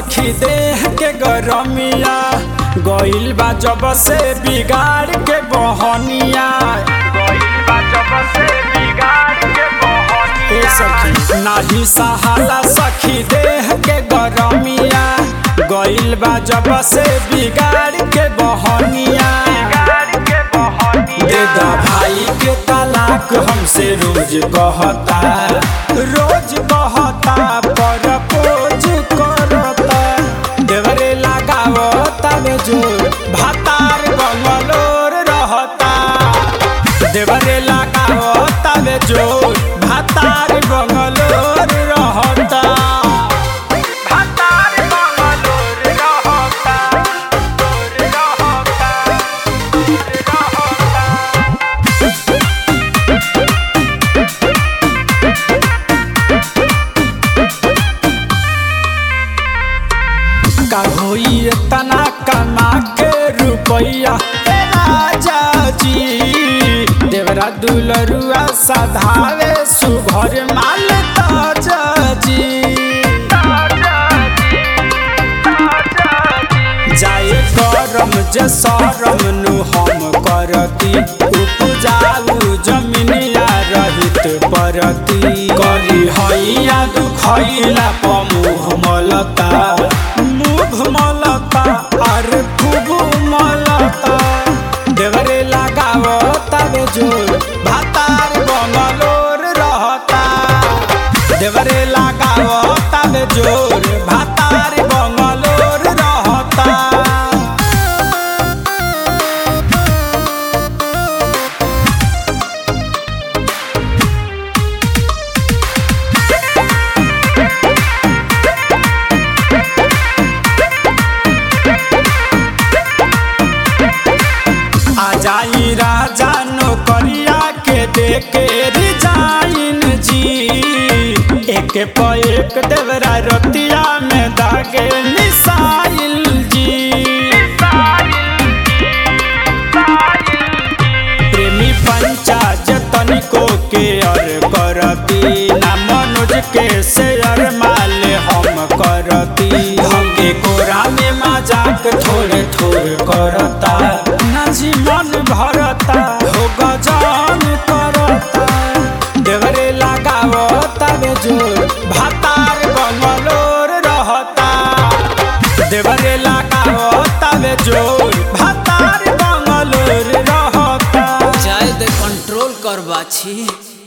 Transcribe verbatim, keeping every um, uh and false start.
सखी देह के गरमिया गइल बा जब से बिगाड़ के बहनिया ए सखी नाही सहाला सखी देह के गरमिया गइल बा जब से बिगाड़ के बहनिया दे दा भाई के तलाक हमसे रोज कहता रोज कहता पर पोज करता देवरे लगावता में जोर भातार बंगलोर रहता देवरे लगावता में जोर भातार बंगलोर रहता भातार बंगलोर रहता का होई तना कमा के रुपैया राजा जी देवरा दुलरुआ सधावे सुभर माल ताजा जी जाए करम जे सरम नु हम करती उपजाऊ जमीनिया रहित परती करी हैया दुखैला पमुह मलता मुभ मलता और खूब मलता देवरे लगावता में जोर भातार बंगलोर रहता देवरे लगावता में जोर भातार बंगलोर रहता जाई राजा नौकरिया के देके रिजाइन जी एक प एक देवरा रतिया में दागे मिसाइल जी प्रेमी पंचायत तनिको के अर करती ना मनोज के शेयर माल हम करती हम कोरा में मजाक थोड़े थोड़े करता जी मन भरता हो गजान करता देवरे लगावता में जोर भातार बंगलोर रहता देवरे लगावता में जोर भातार बंगलोर रहता जाए दे कंट्रोल कर बाछी।